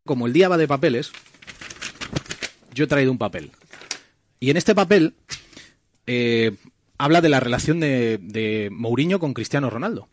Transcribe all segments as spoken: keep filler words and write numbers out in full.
Como el día va de papeles, yo he traído un papel. Y en este papel eh, habla de la relación de, de Mourinho con Cristiano Ronaldo.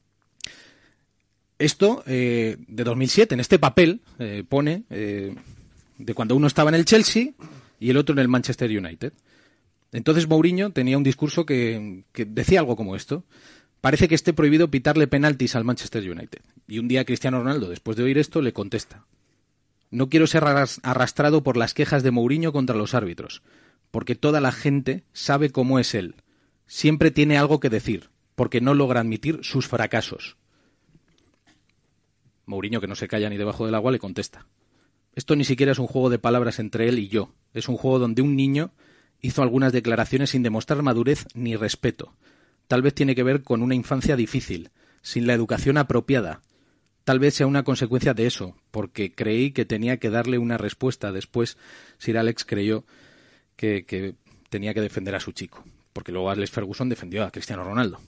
Esto, eh, de dos mil siete, en este papel eh, pone eh, de cuando uno estaba en el Chelsea y el otro en el Manchester United. Entonces Mourinho tenía un discurso que, que decía algo como esto. Parece que esté prohibido pitarle penaltis al Manchester United. Y un día Cristiano Ronaldo, después de oír esto, le contesta: no quiero ser arrastrado por las quejas de Mourinho contra los árbitros, porque toda la gente sabe cómo es él. Siempre tiene algo que decir, porque no logra admitir sus fracasos. Mourinho, que no se calla ni debajo del agua, le contesta: esto ni siquiera es un juego de palabras entre él y yo. Es un juego donde un niño hizo algunas declaraciones sin demostrar madurez ni respeto. Tal vez tiene que ver con una infancia difícil, sin la educación apropiada. Tal vez sea una consecuencia de eso, porque creí que tenía que darle una respuesta. Después Sir Alex creyó que, que tenía que defender a su chico, porque luego Alex Ferguson defendió a Cristiano Ronaldo.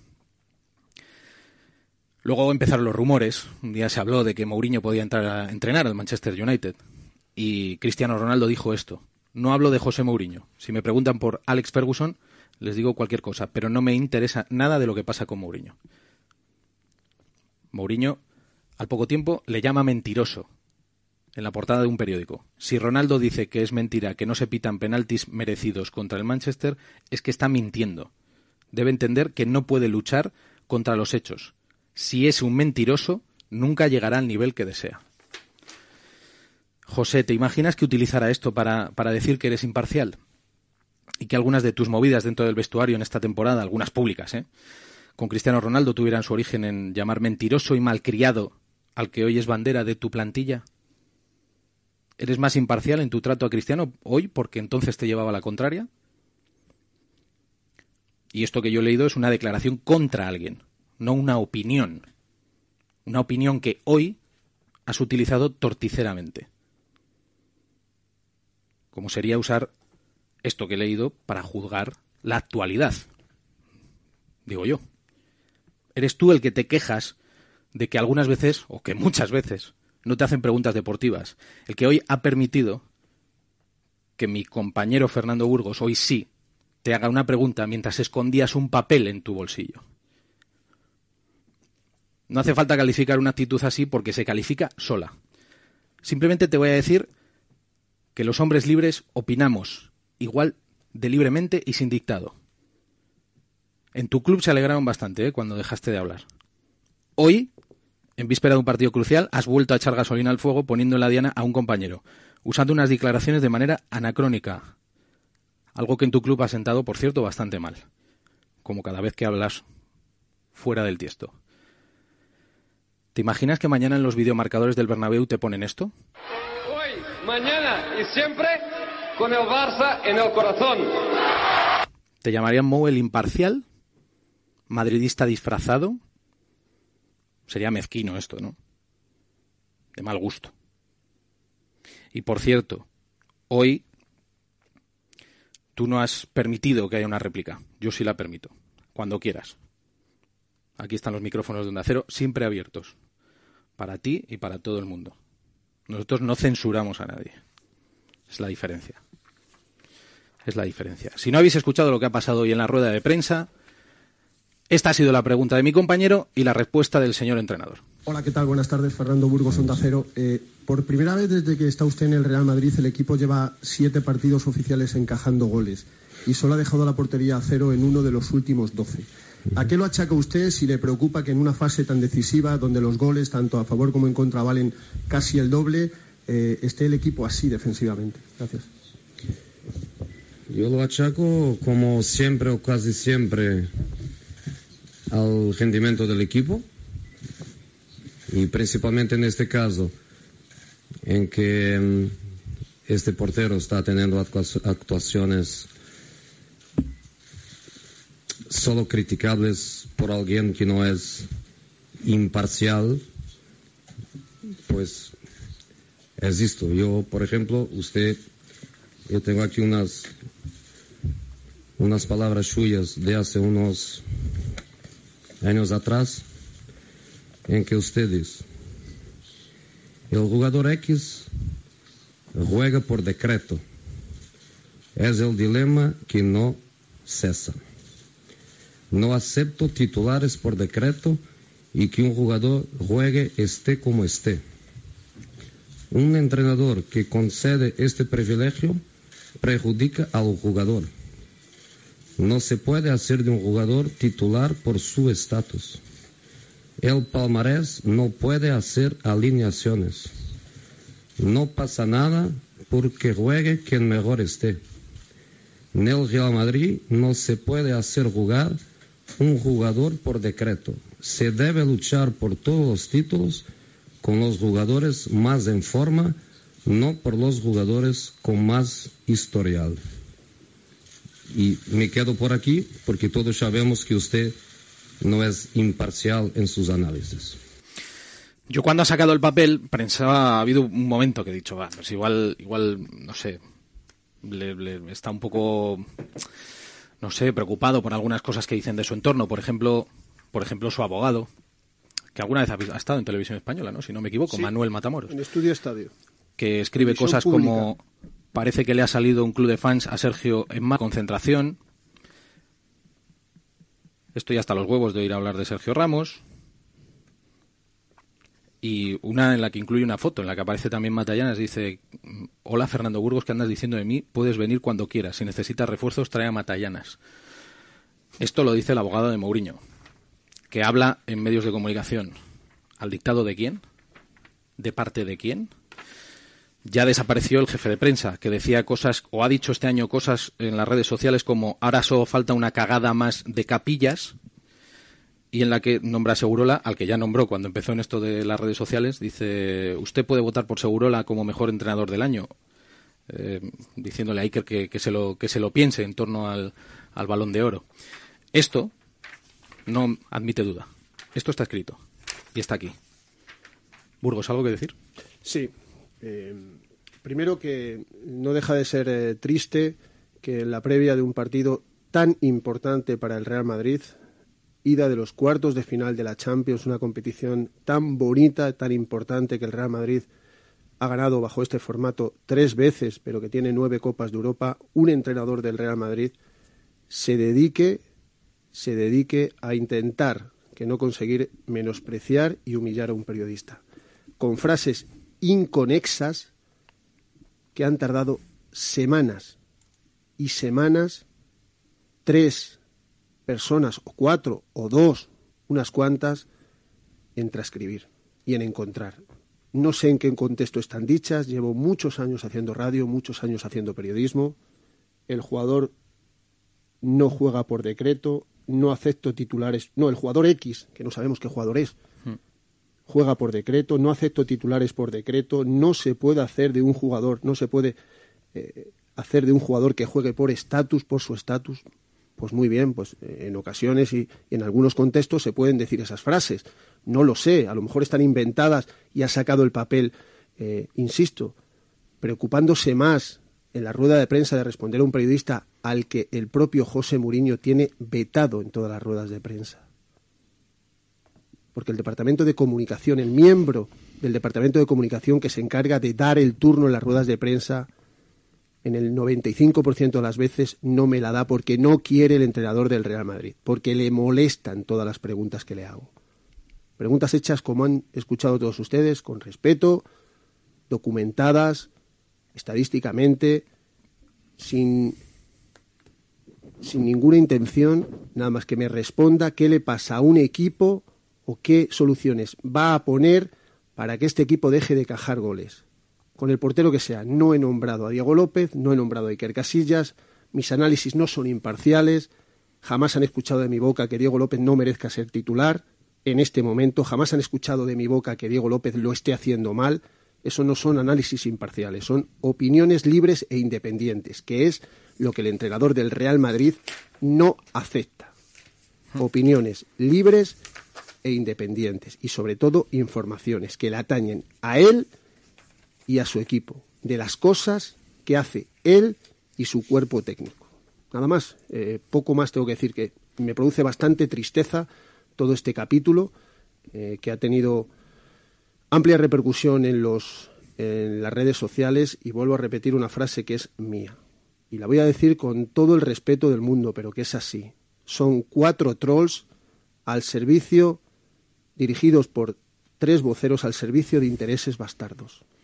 Luego empezaron los rumores. Un día se habló de que Mourinho podía entrar a entrenar al Manchester United y Cristiano Ronaldo dijo esto: no hablo de José Mourinho. Si me preguntan por Alex Ferguson, les digo cualquier cosa, pero no me interesa nada de lo que pasa con Mourinho. Mourinho, al poco tiempo, le llama mentiroso en la portada de un periódico. Si Ronaldo dice que es mentira que no se pitan penaltis merecidos contra el Manchester, es que está mintiendo. Debe entender que no puede luchar contra los hechos. Si es un mentiroso, nunca llegará al nivel que desea. José, ¿te imaginas que utilizara esto para, para decir que eres imparcial? Y que algunas de tus movidas dentro del vestuario en esta temporada, algunas públicas, ¿eh?, con Cristiano Ronaldo tuvieran su origen en llamar mentiroso y malcriado al que hoy es bandera de tu plantilla. ¿Eres más imparcial en tu trato a Cristiano hoy porque entonces te llevaba la contraria? Y esto que yo he leído es una declaración contra alguien, no una opinión. Una opinión que hoy has utilizado torticeramente. Como sería usar esto que he leído para juzgar la actualidad. Digo yo. Eres tú el que te quejas de que algunas veces, o que muchas veces, no te hacen preguntas deportivas. El que hoy ha permitido que mi compañero Fernando Burgos hoy sí te haga una pregunta mientras escondías un papel en tu bolsillo. No hace falta calificar una actitud así porque se califica sola. Simplemente te voy a decir que los hombres libres opinamos igual de libremente y sin dictado. En tu club se alegraron bastante, ¿eh?, cuando dejaste de hablar. Hoy, en víspera de un partido crucial, has vuelto a echar gasolina al fuego poniendo en la diana a un compañero, usando unas declaraciones de manera anacrónica. Algo que en tu club ha sentado, por cierto, bastante mal. Como cada vez que hablas fuera del tiesto. ¿Te imaginas que mañana en los videomarcadores del Bernabéu te ponen esto? Hoy, mañana y siempre con el Barça en el corazón. ¿Te llamarían Mou el imparcial? ¿Madridista disfrazado? Sería mezquino esto, ¿no? De mal gusto. Y por cierto, hoy tú no has permitido que haya una réplica. Yo sí la permito. Cuando quieras. Aquí están los micrófonos de Onda Cero, siempre abiertos. Para ti y para todo el mundo. Nosotros no censuramos a nadie. Es la diferencia. Es la diferencia. Si no habéis escuchado lo que ha pasado hoy en la rueda de prensa, esta ha sido la pregunta de mi compañero y la respuesta del señor entrenador. Hola, ¿qué tal? Buenas tardes, Fernando Burgos, Onda Cero. Eh, por primera vez desde que está usted en el Real Madrid, el equipo lleva siete partidos oficiales encajando goles y solo ha dejado la portería a cero en uno de los últimos doce. ¿A qué lo achaca usted si le preocupa que en una fase tan decisiva, donde los goles, tanto a favor como en contra, valen casi el doble, eh, esté el equipo así defensivamente? Gracias. Yo lo achaco, como siempre o casi siempre, al rendimiento del equipo y principalmente en este caso en que este portero está teniendo actuaciones solo criticables por alguien que no es imparcial. Pues es esto. Yo, por ejemplo, usted, yo tengo aquí unas unas palabras suyas de hace unos años atrás, en que usted dice: El jugador X juega por decreto. Es el dilema que no cesa. No acepto titulares por decreto y que un jugador juegue esté como esté. Un entrenador que concede este privilegio perjudica al jugador. No se puede hacer de un jugador titular por su estatus. El palmarés no puede hacer alineaciones. No pasa nada porque juegue quien mejor esté. En el Real Madrid no se puede hacer jugar un jugador por decreto. Se debe luchar por todos los títulos con los jugadores más en forma, no por los jugadores con más historial. Y me quedo por aquí porque todos sabemos que usted no es imparcial en sus análisis. Yo cuando ha sacado el papel pensaba, ha habido un momento que he dicho, va, pues igual, igual, no sé, le, le está un poco, no sé, preocupado por algunas cosas que dicen de su entorno. Por ejemplo, por ejemplo su abogado, que alguna vez ha, ha estado en Televisión Española, ¿no? Si no me equivoco, sí, Manuel Matamoros. En Estudio Estadio. Que escribe Televisión cosas pública. Como, parece que le ha salido un club de fans a Sergio en más concentración. Estoy hasta los huevos de oír hablar de Sergio Ramos. Y una en la que incluye una foto, en la que aparece también Matallanas, dice: hola Fernando Burgos, ¿qué andas diciendo de mí? Puedes venir cuando quieras, si necesitas refuerzos trae a Matallanas. Esto lo dice el abogado de Mourinho, que habla en medios de comunicación. ¿Al dictado de quién? ¿De parte de quién? Ya desapareció el jefe de prensa, que decía cosas, o ha dicho este año cosas en las redes sociales como: ahora solo falta una cagada más de Capillas, y en la que nombra a Segurola, al que ya nombró cuando empezó en esto de las redes sociales. Dice: usted puede votar por Segurola como mejor entrenador del año, eh, diciéndole a Iker que, que, se lo, que se lo piense en torno al, al Balón de Oro. Esto no admite duda. Esto está escrito y está aquí. Burgos, ¿algo que decir? Sí. Eh, primero, que no deja de ser eh, triste que en la previa de un partido tan importante para el Real Madrid, ida de los cuartos de final de la Champions, una competición tan bonita, tan importante, que el Real Madrid ha ganado bajo este formato tres veces, pero que tiene nueve Copas de Europa, un entrenador del Real Madrid se dedique, se dedique a intentar, que no conseguir, menospreciar y humillar a un periodista, con frases inconexas que han tardado semanas y semanas, tres personas o cuatro o dos, unas cuantas, en transcribir y en encontrar. No sé en qué contexto están dichas, llevo muchos años haciendo radio, muchos años haciendo periodismo. El jugador no juega por decreto, no acepto titulares, no, el jugador X, que no sabemos qué jugador es, juega por decreto, no acepto titulares por decreto, no se puede hacer de un jugador, no se puede eh, hacer de un jugador que juegue por estatus, por su estatus. Pues muy bien, pues eh, en ocasiones y, y en algunos contextos se pueden decir esas frases. No lo sé, a lo mejor están inventadas y ha sacado el papel, eh, insisto, preocupándose más en la rueda de prensa de responder a un periodista al que el propio José Mourinho tiene vetado en todas las ruedas de prensa. Porque el Departamento de Comunicación, el miembro del Departamento de Comunicación que se encarga de dar el turno en las ruedas de prensa, en el noventa y cinco por ciento de las veces no me la da porque no quiere el entrenador del Real Madrid, porque le molestan todas las preguntas que le hago. Preguntas hechas, como han escuchado todos ustedes, con respeto, documentadas, estadísticamente, sin, sin ninguna intención, nada más que me responda qué le pasa a un equipo o qué soluciones va a poner para que este equipo deje de cajar goles. Con el portero que sea. No he nombrado a Diego López, no he nombrado a Iker Casillas, mis análisis no son imparciales, jamás han escuchado de mi boca que Diego López no merezca ser titular en este momento, jamás han escuchado de mi boca que Diego López lo esté haciendo mal. Eso no son análisis imparciales, son opiniones libres e independientes, que es lo que el entrenador del Real Madrid no acepta. Opiniones libres e independientes y sobre todo informaciones que le atañen a él y a su equipo, de las cosas que hace él y su cuerpo técnico. Nada más, eh, poco más tengo que decir, que me produce bastante tristeza todo este capítulo, eh, que ha tenido amplia repercusión en, los, en las redes sociales, y vuelvo a repetir una frase que es mía. Y la voy a decir con todo el respeto del mundo, pero que es así. Son cuatro trolls al servicio, dirigidos por tres voceros al servicio de intereses bastardos.